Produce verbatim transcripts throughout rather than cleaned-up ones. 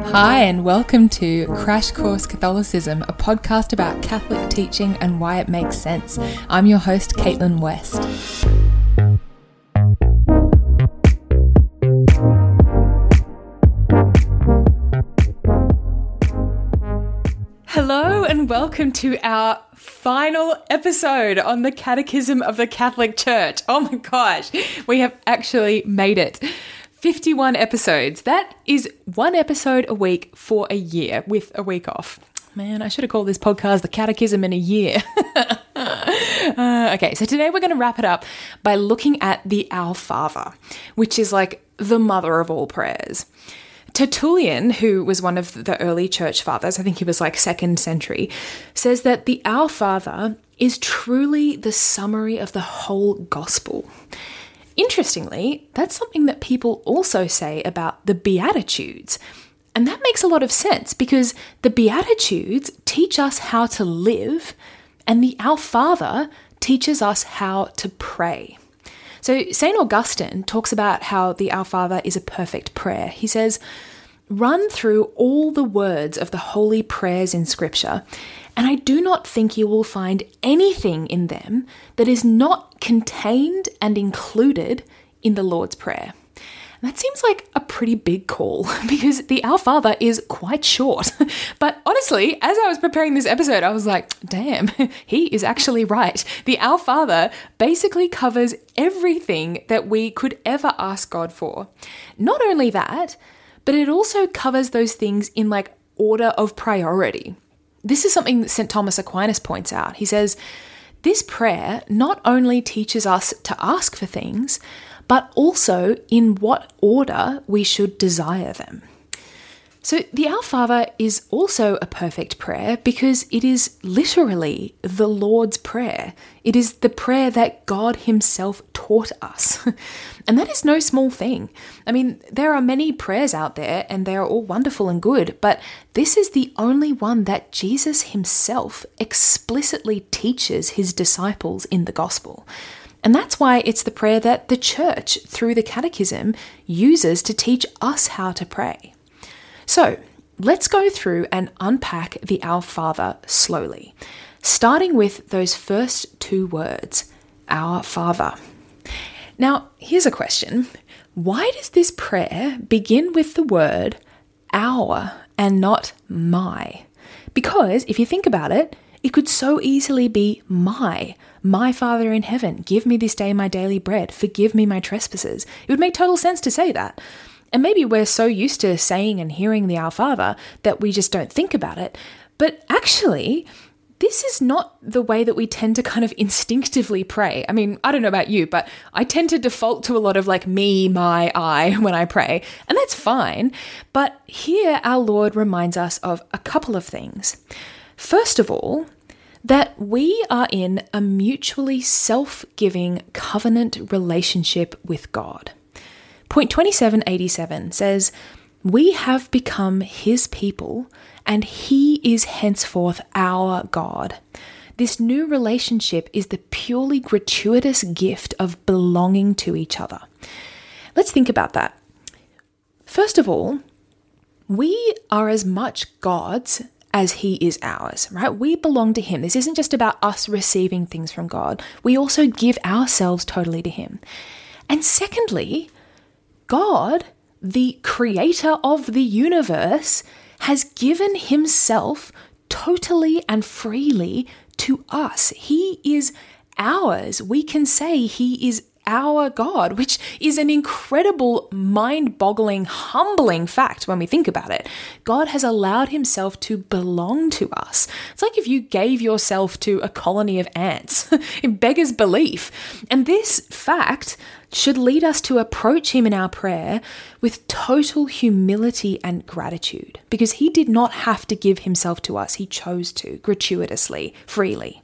Hi, and welcome to Crash Course Catholicism, a podcast about Catholic teaching and why it makes sense. I'm your host, Caitlin West. Hello, and welcome to our final episode on the Catechism of the Catholic Church. Oh my gosh, we have actually made it. fifty-one episodes. That is one episode a week for a year with a week off. Man, I should have called this podcast The Catechism in a Year. uh, okay, so today we're going to wrap it up by looking at the Our Father, which is like the mother of all prayers. Tertullian, who was one of the early church fathers, I think he was like second century, says that the Our Father is truly the summary of the whole gospel. Interestingly, that's something that people also say about the Beatitudes. And that makes a lot of sense because the Beatitudes teach us how to live, and the Our Father teaches us how to pray. So Saint Augustine talks about how the Our Father is a perfect prayer. He says, "Run through all the words of the holy prayers in Scripture, and I do not think you will find anything in them that is not contained and included in the Lord's Prayer." And that seems like a pretty big call because the Our Father is quite short. But honestly, as I was preparing this episode, I was like, damn, he is actually right. The Our Father basically covers everything that we could ever ask God for. Not only that, but it also covers those things in like order of priority. This is something that Saint Thomas Aquinas points out. He says, this prayer not only teaches us to ask for things, but also in what order we should desire them. So the Our Father is also a perfect prayer because it is literally the Lord's Prayer. It is the prayer that God himself taught us. And that is no small thing. I mean, there are many prayers out there and they are all wonderful and good, but this is the only one that Jesus himself explicitly teaches his disciples in the gospel. And that's why it's the prayer that the Church, through the Catechism, uses to teach us how to pray. So let's go through and unpack the Our Father slowly, starting with those first two words, Our Father. Now, here's a question. Why does this prayer begin with the word our and not my? Because if you think about it, it could so easily be my, my Father in heaven, give me this day my daily bread, forgive me my trespasses. It would make total sense to say that. And maybe we're so used to saying and hearing the Our Father that we just don't think about it. But actually, this is not the way that we tend to kind of instinctively pray. I mean, I don't know about you, but I tend to default to a lot of like me, my, I when I pray, and that's fine. But here our Lord reminds us of a couple of things. First of all, that we are in a mutually self-giving covenant relationship with God. Point twenty-seven eighty-seven says, "We have become his people, and he is henceforth our God." This new relationship is the purely gratuitous gift of belonging to each other. Let's think about that. First of all, we are as much God's as he is ours, right? We belong to him. This isn't just about us receiving things from God. We also give ourselves totally to him. And secondly, God, the creator of the universe, has given himself totally and freely to us. He is ours. We can say he is our God, which is an incredible, mind-boggling, humbling fact when we think about it. God has allowed himself to belong to us. It's like if you gave yourself to a colony of ants. It beggars belief. And this fact should lead us to approach him in our prayer with total humility and gratitude, because he did not have to give himself to us. He chose to, gratuitously, freely.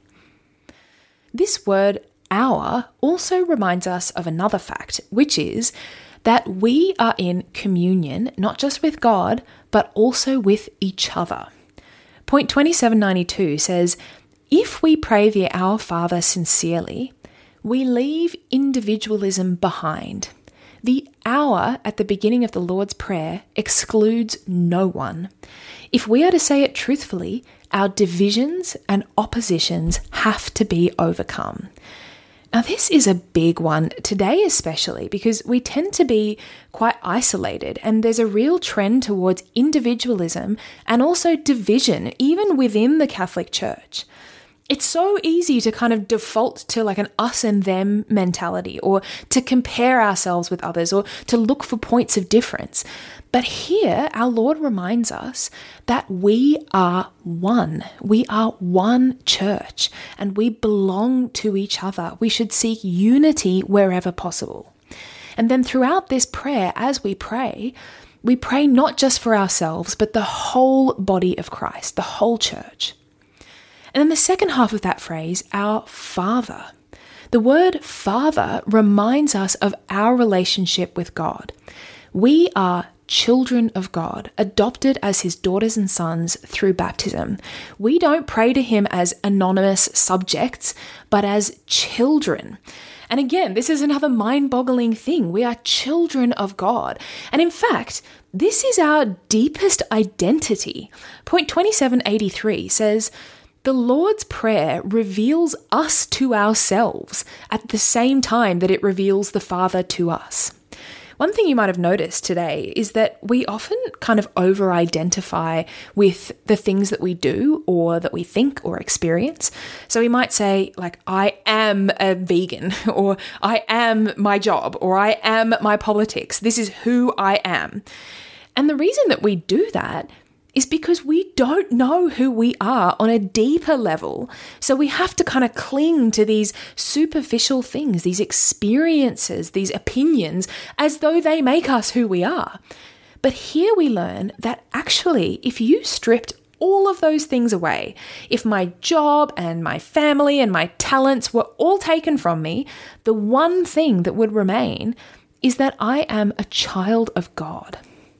This word our also reminds us of another fact, which is that we are in communion, not just with God, but also with each other. Point twenty-seven ninety-two says, "If we pray the Our Father sincerely, we leave individualism behind. The hour at the beginning of the Lord's Prayer excludes no one. If we are to say it truthfully, our divisions and oppositions have to be overcome. Now, this is a big one today, especially because we tend to be quite isolated, and there's a real trend towards individualism and also division, even within the Catholic Church. It's so easy to kind of default to like an us and them mentality, or to compare ourselves with others, or to look for points of difference. But here, our Lord reminds us that we are one. We are one church, and we belong to each other. We should seek unity wherever possible. And then throughout this prayer, as we pray, we pray not just for ourselves, but the whole body of Christ, the whole church. And then the second half of that phrase, our Father. The word Father reminds us of our relationship with God. We are children of God, adopted as his daughters and sons through baptism. We don't pray to him as anonymous subjects, but as children. And again, this is another mind-boggling thing. We are children of God. And in fact, this is our deepest identity. Point twenty-seven eighty-three says, "The Lord's Prayer reveals us to ourselves at the same time that it reveals the Father to us." One thing you might have noticed today is that we often kind of over-identify with the things that we do or that we think or experience. So we might say, like, I am a vegan, or I am my job, or I am my politics. This is who I am. And the reason that we do that is because we don't know who we are on a deeper level. So we have to kind of cling to these superficial things, these experiences, these opinions, as though they make us who we are. But here we learn that actually, if you stripped all of those things away, if my job and my family and my talents were all taken from me, the one thing that would remain is that I am a child of God.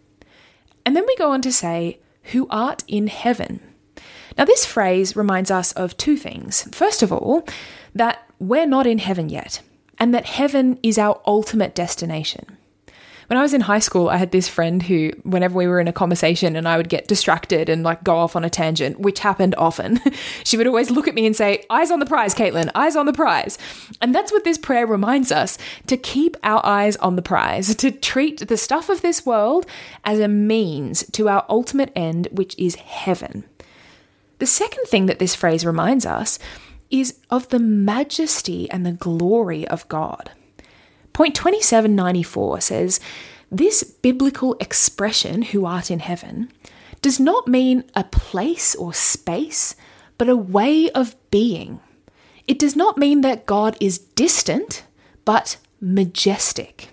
And then we go on to say, "Who art in heaven." Now, this phrase reminds us of two things. First of all, that we're not in heaven yet, and that heaven is our ultimate destination. When I was in high school, I had this friend who, whenever we were in a conversation and I would get distracted and like go off on a tangent, which happened often, she would always look at me and say, "Eyes on the prize, Caitlin, eyes on the prize." And that's what this prayer reminds us, to keep our eyes on the prize, to treat the stuff of this world as a means to our ultimate end, which is heaven. The second thing that this phrase reminds us is of the majesty and the glory of God. Point twenty-seven ninety-four says, "This biblical expression, 'who art in heaven,' does not mean a place or space, but a way of being. It does not mean that God is distant, but majestic."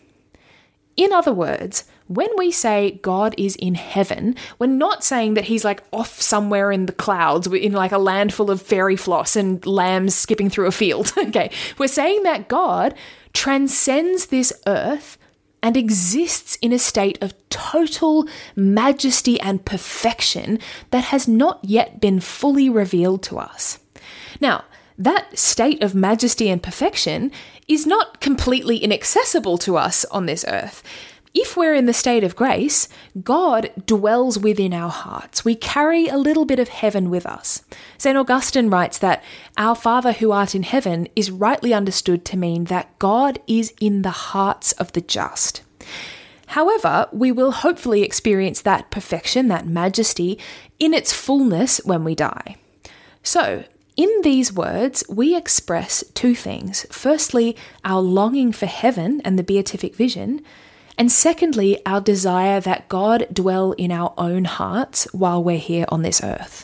In other words, when we say God is in heaven, we're not saying that he's like off somewhere in the clouds in like a land full of fairy floss and lambs skipping through a field. Okay, we're saying that God transcends this earth and exists in a state of total majesty and perfection that has not yet been fully revealed to us. Now, that state of majesty and perfection is not completely inaccessible to us on this earth. If we're in the state of grace, God dwells within our hearts. We carry a little bit of heaven with us. Saint Augustine writes that our Father who art in heaven is rightly understood to mean that God is in the hearts of the just. However, we will hopefully experience that perfection, that majesty, in its fullness when we die. So, in these words, we express two things. Firstly, our longing for heaven and the beatific vision, and secondly, our desire that God dwell in our own hearts while we're here on this earth.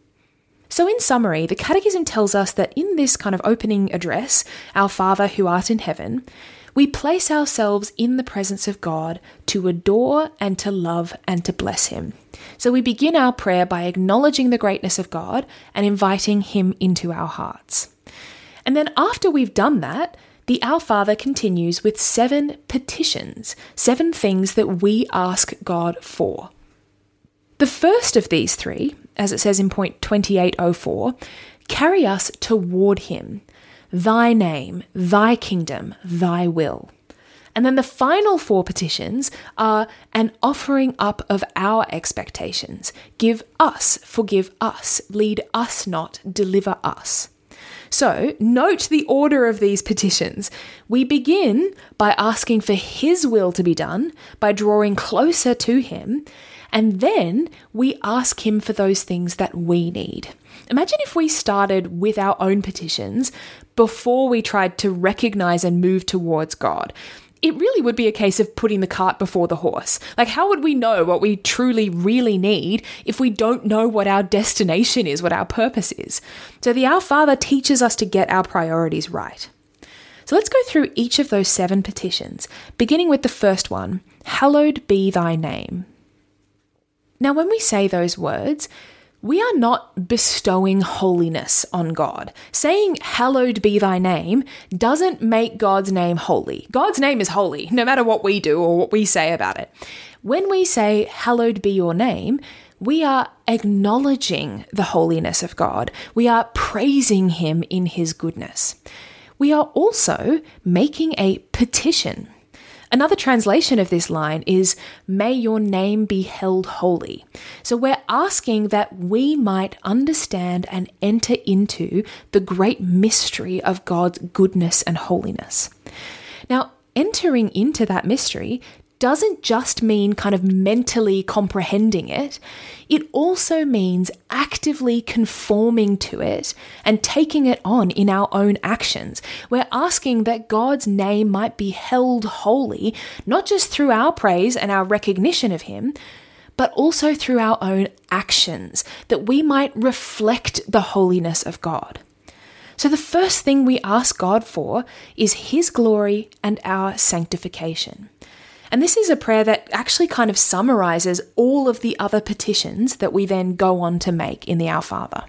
So in summary, the Catechism tells us that in this kind of opening address, our Father who art in heaven, we place ourselves in the presence of God to adore and to love and to bless him. So we begin our prayer by acknowledging the greatness of God and inviting him into our hearts. And then after we've done that, the Our Father continues with seven petitions, seven things that we ask God for. The first of these three, as it says in point twenty-eight oh four, carry us toward him. Thy name, thy kingdom, thy will. And then the final four petitions are an offering up of our expectations. Give us, forgive us, lead us not, deliver us. So note the order of these petitions. We begin by asking for His will to be done, by drawing closer to Him, and then we ask Him for those things that we need. Imagine if we started with our own petitions before we tried to recognize and move towards God. It really would be a case of putting the cart before the horse. Like, how would we know what we truly, really need if we don't know what our destination is, what our purpose is? So the Our Father teaches us to get our priorities right. So let's go through each of those seven petitions, beginning with the first one, hallowed be thy name. Now, when we say those words, we are not bestowing holiness on God. Saying, hallowed be thy name, doesn't make God's name holy. God's name is holy, no matter what we do or what we say about it. When we say, hallowed be your name, we are acknowledging the holiness of God. We are praising Him in His goodness. We are also making a petition. Another translation of this line is, may your name be held holy. So we're asking that we might understand and enter into the great mystery of God's goodness and holiness. Now, entering into that mystery doesn't just mean kind of mentally comprehending it. It also means actively conforming to it and taking it on in our own actions. We're asking that God's name might be held holy, not just through our praise and our recognition of Him, but also through our own actions, that we might reflect the holiness of God. So the first thing we ask God for is His glory and our sanctification. And this is a prayer that actually kind of summarizes all of the other petitions that we then go on to make in the Our Father.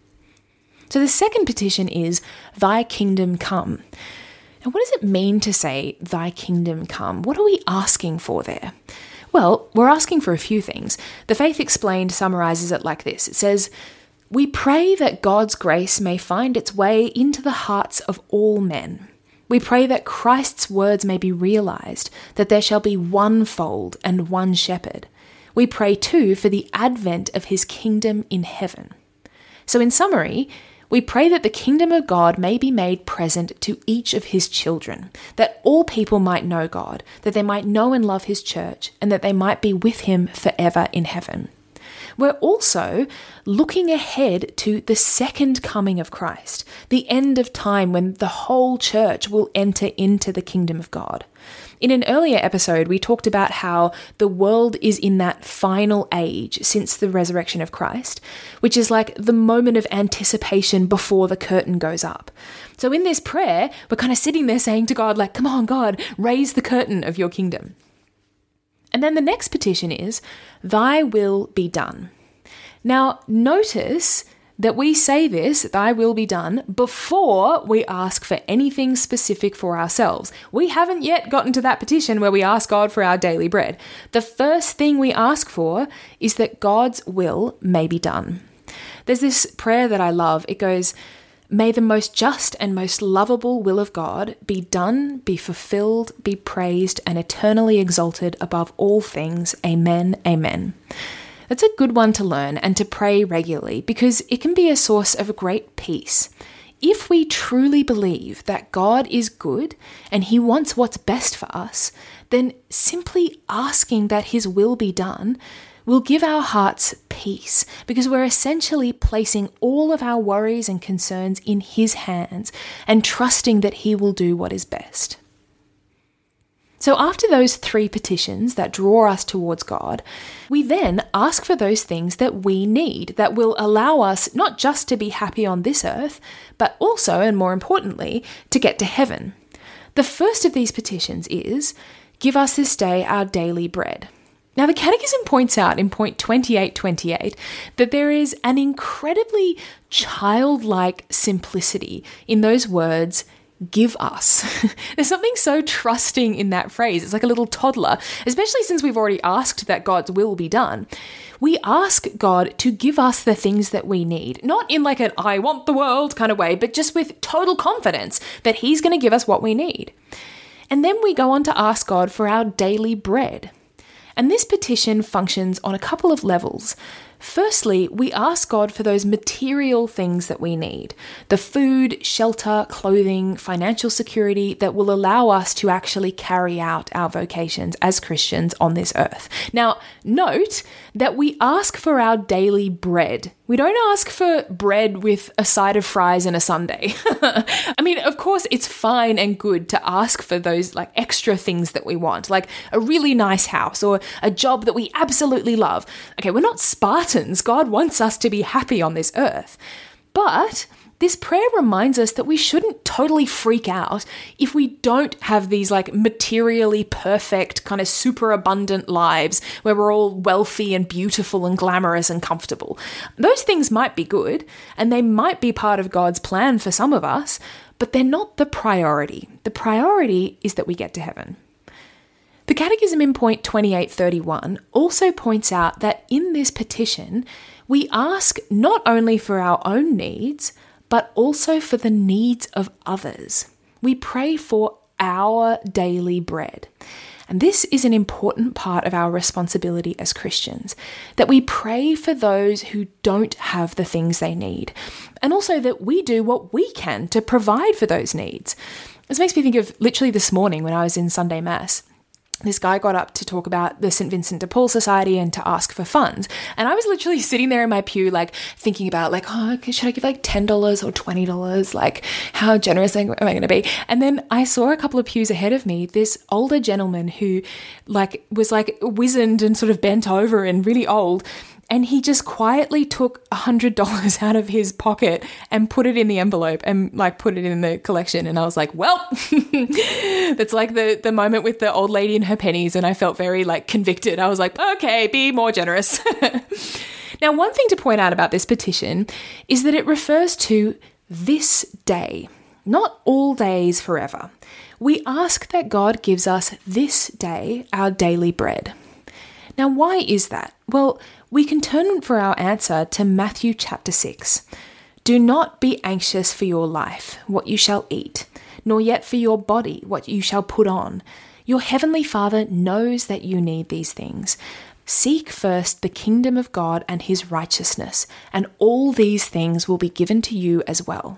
So the second petition is, thy kingdom come. Now, what does it mean to say, thy kingdom come? What are we asking for there? Well, we're asking for a few things. The Faith Explained summarizes it like this. It says, we pray that God's grace may find its way into the hearts of all men. We pray that Christ's words may be realized, that there shall be one fold and one shepherd. We pray too for the advent of His kingdom in heaven. So in summary, we pray that the kingdom of God may be made present to each of His children, that all people might know God, that they might know and love His church, and that they might be with Him forever in heaven. We're also looking ahead to the second coming of Christ, the end of time when the whole church will enter into the kingdom of God. In an earlier episode, we talked about how the world is in that final age since the resurrection of Christ, which is like the moment of anticipation before the curtain goes up. So in this prayer, we're kind of sitting there saying to God, like, come on, God, raise the curtain of your kingdom. And then the next petition is, thy will be done. Now, notice that we say this, thy will be done, before we ask for anything specific for ourselves. We haven't yet gotten to that petition where we ask God for our daily bread. The first thing we ask for is that God's will may be done. There's this prayer that I love. It goes, may the most just and most lovable will of God be done, be fulfilled, be praised, and eternally exalted above all things. Amen, amen. That's a good one to learn and to pray regularly because it can be a source of great peace. If we truly believe that God is good and He wants what's best for us, then simply asking that His will be done will give our hearts peace because we're essentially placing all of our worries and concerns in His hands and trusting that He will do what is best. So after those three petitions that draw us towards God, we then ask for those things that we need that will allow us not just to be happy on this earth, but also, and more importantly, to get to heaven. The first of these petitions is, give us this day our daily bread. Now, the Catechism points out in point twenty-eight twenty-eight that there is an incredibly childlike simplicity in those words, give us. There's something so trusting in that phrase. It's like a little toddler, especially since we've already asked that God's will be done. We ask God to give us the things that we need, not in like an I want the world kind of way, but just with total confidence that He's going to give us what we need. And then we go on to ask God for our daily bread. And this petition functions on a couple of levels. Firstly, we ask God for those material things that we need, the food, shelter, clothing, financial security that will allow us to actually carry out our vocations as Christians on this earth. Now, note that we ask for our daily bread. We don't ask for bread with a side of fries and a sundae. I mean, of course, it's fine and good to ask for those like extra things that we want, like a really nice house or a job that we absolutely love. Okay, we're not Spartans. God wants us to be happy on this earth. But this prayer reminds us that we shouldn't totally freak out if we don't have these like materially perfect, kind of super abundant lives where we're all wealthy and beautiful and glamorous and comfortable. Those things might be good and they might be part of God's plan for some of us, but they're not the priority. The priority is that we get to heaven. The Catechism in point twenty-eight thirty-one also points out that in this petition, we ask not only for our own needs, but also for the needs of others. We pray for our daily bread. And this is an important part of our responsibility as Christians, that we pray for those who don't have the things they need, and also that we do what we can to provide for those needs. This makes me think of literally this morning when I was in Sunday Mass. This guy got up to talk about the Saint Vincent de Paul Society and to ask for funds. And I was literally sitting there in my pew, like thinking about like, oh, should I give like ten dollars or twenty dollars? Like how generous am I going to be? And then I saw a couple of pews ahead of me, this older gentleman who like was like wizened and sort of bent over and really old. And he just quietly took one hundred dollars out of his pocket and put it in the envelope and like put it in the collection. And I was like, well, that's like the, the moment with the old lady and her pennies. And I felt very like convicted. I was like, okay, be more generous. Now, one thing to point out about this petition is that it refers to this day, not all days forever. We ask that God gives us this day our daily bread. Now, why is that? Well, we can turn for our answer to Matthew chapter six. Do not be anxious for your life, what you shall eat, nor yet for your body, what you shall put on. Your heavenly Father knows that you need these things. Seek first the kingdom of God and his righteousness, and all these things will be given to you as well.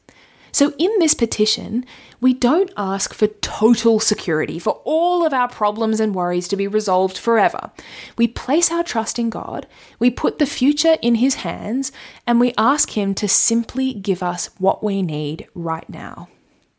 So in this petition, we don't ask for total security, for all of our problems and worries to be resolved forever. We place our trust in God, we put the future in his hands, and we ask him to simply give us what we need right now.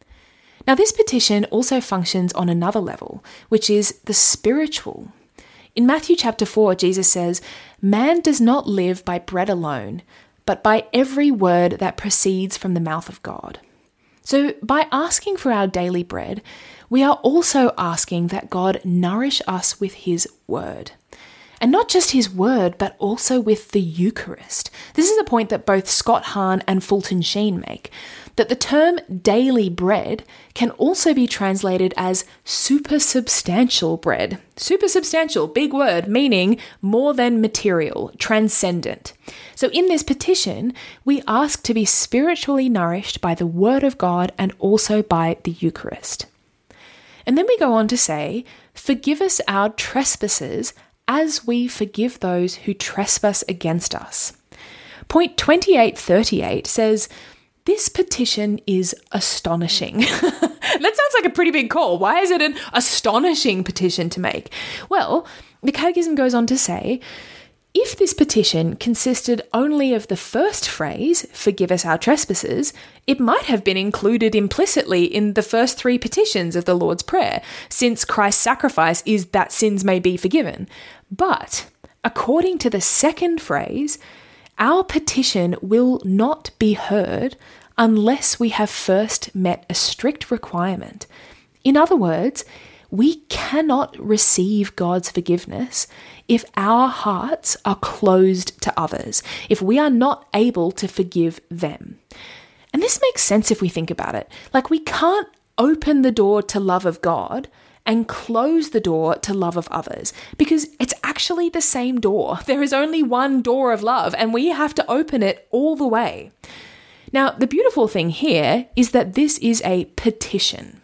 Now, this petition also functions on another level, which is the spiritual. In Matthew chapter four, Jesus says, "Man does not live by bread alone, but by every word that proceeds from the mouth of God." So by asking for our daily bread, we are also asking that God nourish us with his word. And not just his word, but also with the Eucharist. This is a point that both Scott Hahn and Fulton Sheen make, that the term daily bread can also be translated as supersubstantial bread. Supersubstantial, big word, meaning more than material, transcendent. So in this petition, we ask to be spiritually nourished by the word of God and also by the Eucharist. And then we go on to say, forgive us our trespasses as we forgive those who trespass against us. Point twenty-eight thirty-eight says, this petition is astonishing. That sounds like a pretty big call. Why is it an astonishing petition to make? Well, the Catechism goes on to say, if this petition consisted only of the first phrase, forgive us our trespasses, it might have been included implicitly in the first three petitions of the Lord's Prayer, since Christ's sacrifice is that sins may be forgiven. But according to the second phrase, our petition will not be heard unless we have first met a strict requirement. In other words, we cannot receive God's forgiveness if our hearts are closed to others, if we are not able to forgive them. And this makes sense if we think about it. Like, we can't open the door to love of God and close the door to love of others, because it's actually the same door. There is only one door of love, and we have to open it all the way. Now, the beautiful thing here is that this is a petition.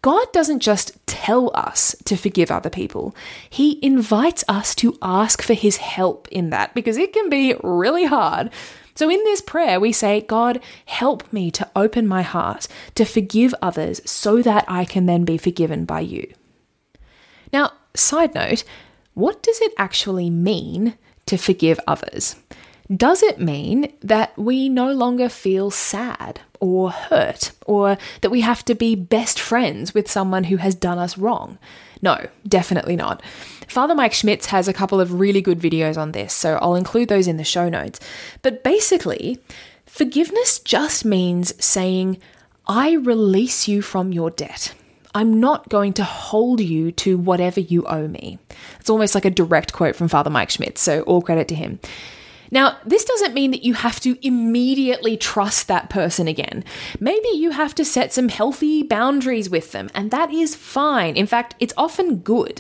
God doesn't just tell us to forgive other people. He invites us to ask for his help in that, because it can be really hard. So in this prayer, we say, God, help me to open my heart to forgive others so that I can then be forgiven by you. Now, side note, what does it actually mean to forgive others? Does it mean that we no longer feel sad or hurt, or that we have to be best friends with someone who has done us wrong? No, definitely not. Father Mike Schmitz has a couple of really good videos on this, so I'll include those in the show notes. But basically, forgiveness just means saying, I release you from your debt. I'm not going to hold you to whatever you owe me. It's almost like a direct quote from Father Mike Schmitz, so all credit to him. Now, this doesn't mean that you have to immediately trust that person again. Maybe you have to set some healthy boundaries with them, and that is fine. In fact, it's often good.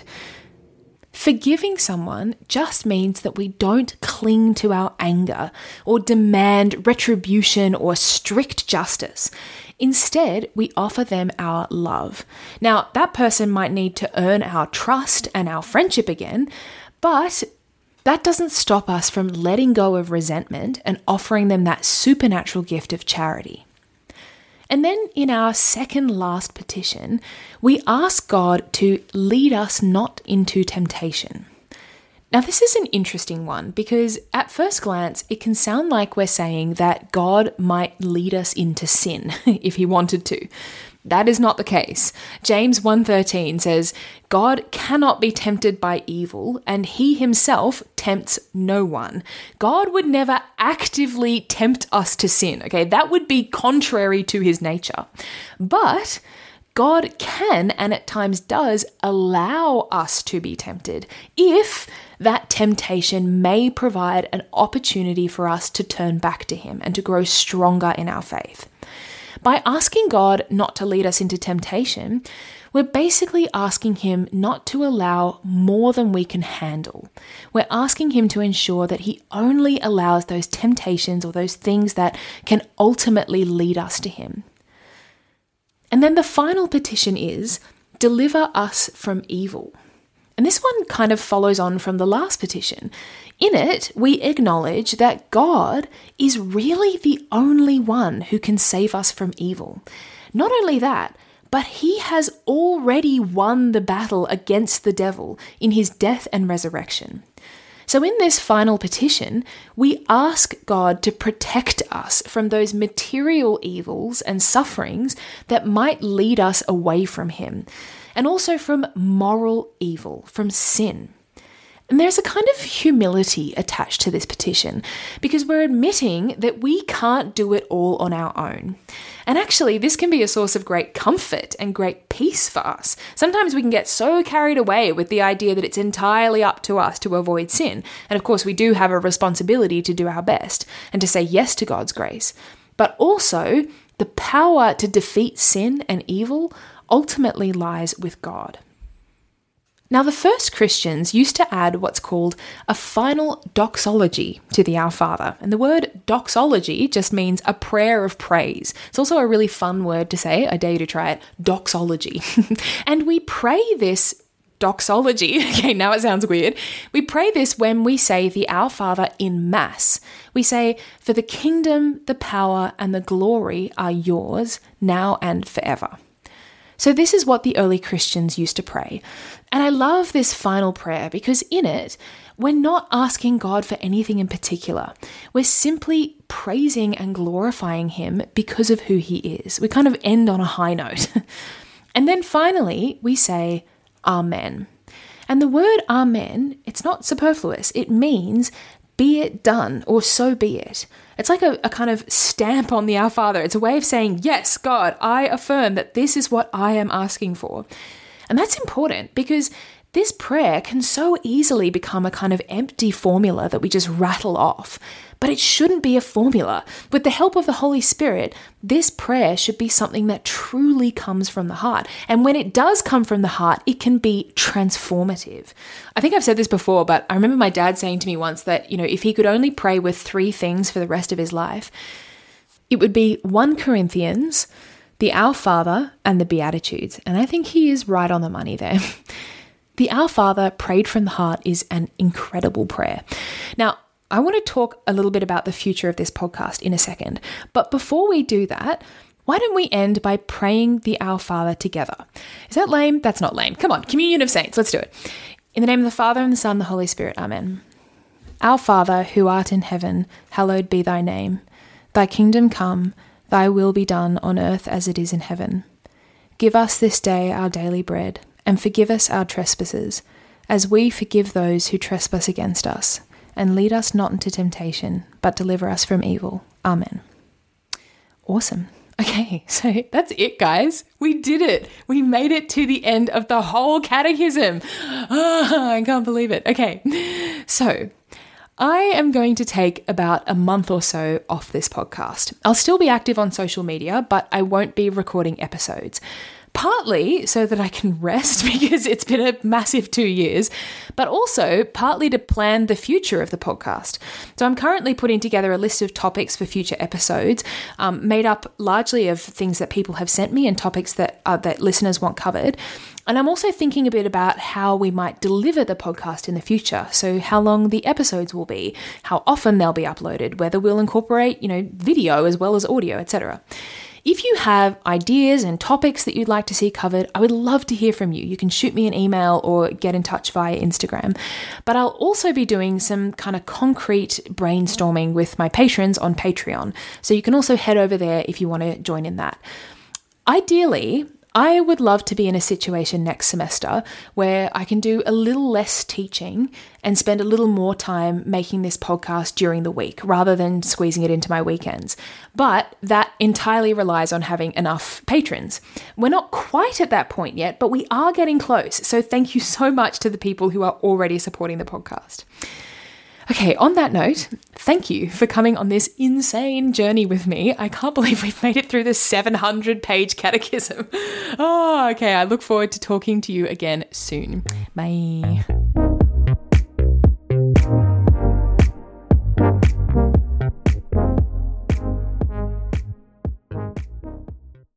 Forgiving someone just means that we don't cling to our anger or demand retribution or strict justice. Instead, we offer them our love. Now, that person might need to earn our trust and our friendship again, but that doesn't stop us from letting go of resentment and offering them that supernatural gift of charity. And then in our second last petition, we ask God to lead us not into temptation. Now, this is an interesting one because at first glance, it can sound like we're saying that God might lead us into sin if he wanted to. That is not the case. James one thirteen says, God cannot be tempted by evil, and he himself tempts no one. God would never actively tempt us to sin, okay? That would be contrary to his nature. But God can, and at times does, allow us to be tempted if that temptation may provide an opportunity for us to turn back to him and to grow stronger in our faith. By asking God not to lead us into temptation, we're basically asking him not to allow more than we can handle. We're asking him to ensure that he only allows those temptations or those things that can ultimately lead us to him. And then the final petition is, deliver us from evil. And this one kind of follows on from the last petition. In it, we acknowledge that God is really the only one who can save us from evil. Not only that, but he has already won the battle against the devil in his death and resurrection. So in this final petition, we ask God to protect us from those material evils and sufferings that might lead us away from him, and also from moral evil, from sin. And there's a kind of humility attached to this petition because we're admitting that we can't do it all on our own. And actually, this can be a source of great comfort and great peace for us. Sometimes we can get so carried away with the idea that it's entirely up to us to avoid sin. And of course, we do have a responsibility to do our best and to say yes to God's grace. But also, the power to defeat sin and evil ultimately lies with God. Now, the first Christians used to add what's called a final doxology to the Our Father. And the word doxology just means a prayer of praise. It's also a really fun word to say. I dare you to try it. Doxology. And we pray this doxology. Okay, now it sounds weird. We pray this when we say the Our Father in Mass. We say, for the kingdom, the power, and the glory are yours, now and forever. So this is what the early Christians used to pray. And I love this final prayer because in it, we're not asking God for anything in particular. We're simply praising and glorifying him because of who he is. We kind of end on a high note. And then finally, we say, Amen. And the word Amen, it's not superfluous. It means, be it done, or so be it. It's like a, a kind of stamp on the Our Father. It's a way of saying, yes, God, I affirm that this is what I am asking for. And that's important because this prayer can so easily become a kind of empty formula that we just rattle off. But it shouldn't be a formula. With the help of the Holy Spirit, this prayer should be something that truly comes from the heart. And when it does come from the heart, it can be transformative. I think I've said this before, but I remember my dad saying to me once that, you know, if he could only pray with three things for the rest of his life, it would be First Corinthians, the Our Father, and the Beatitudes. And I think he is right on the money there. The Our Father, prayed from the heart, is an incredible prayer. Now, I want to talk a little bit about the future of this podcast in a second. But before we do that, why don't we end by praying the Our Father together? Is that lame? That's not lame. Come on, Communion of Saints. Let's do it. In the name of the Father, and the Son, and the Holy Spirit. Amen. Our Father, who art in heaven, hallowed be thy name. Thy kingdom come, thy will be done on earth as it is in heaven. Give us this day our daily bread, and forgive us our trespasses, as we forgive those who trespass against us. And lead us not into temptation, but deliver us from evil. Amen. Awesome. Okay, so that's it, guys. We did it. We made it to the end of the whole catechism. Oh, I can't believe it. Okay, so I am going to take about a month or so off this podcast. I'll still be active on social media, but I won't be recording episodes. Partly so that I can rest because it's been a massive two years, but also partly to plan the future of the podcast. So I'm currently putting together a list of topics for future episodes, um, made up largely of things that people have sent me and topics that uh, that listeners want covered. And I'm also thinking a bit about how we might deliver the podcast in the future. So how long the episodes will be, how often they'll be uploaded, whether we'll incorporate, you know, video as well as audio, et cetera. If you have ideas and topics that you'd like to see covered, I would love to hear from you. You can shoot me an email or get in touch via Instagram. But I'll also be doing some kind of concrete brainstorming with my patrons on Patreon. So you can also head over there if you want to join in that. Ideally, I would love to be in a situation next semester where I can do a little less teaching and spend a little more time making this podcast during the week rather than squeezing it into my weekends. But that entirely relies on having enough patrons. We're not quite at that point yet, but we are getting close. So thank you so much to the people who are already supporting the podcast. Okay, on that note, thank you for coming on this insane journey with me. I can't believe we've made it through this seven hundred page catechism. Oh, okay. I look forward to talking to you again soon. Bye.